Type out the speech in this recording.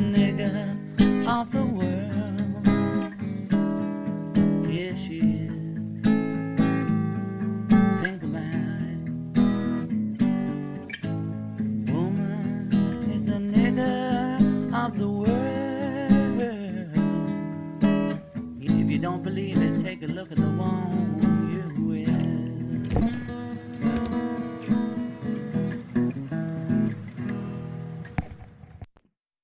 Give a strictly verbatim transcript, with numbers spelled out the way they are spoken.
nigger of the world. Yes, she is. Think about it. Woman is the nigger of the world. If you don't believe it, take a look at the one.